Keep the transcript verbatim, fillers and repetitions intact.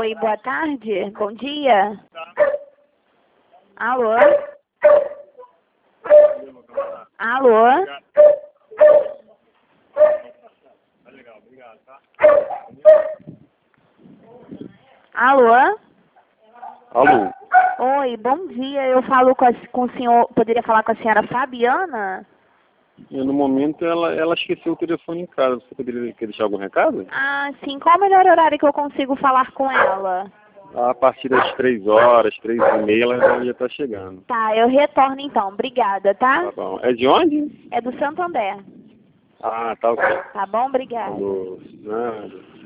Oi, boa tarde, bom dia. Alô? Alô? Alô? Alô? Oi, bom dia. Eu falo com, a, com o senhor, poderia falar com a senhora Fabiana? E, no momento ela, ela esqueceu o telefone em casa. Você poderia quer deixar algum recado? Ah, sim. Qual o melhor horário que eu consigo falar com ela? A partir das três horas, três e meia, ela já está chegando. Tá, eu retorno então. Obrigada, tá? Tá bom. É de onde? É do Santander. Ah, tá ok. Tá bom? Obrigada. Falou. Nada.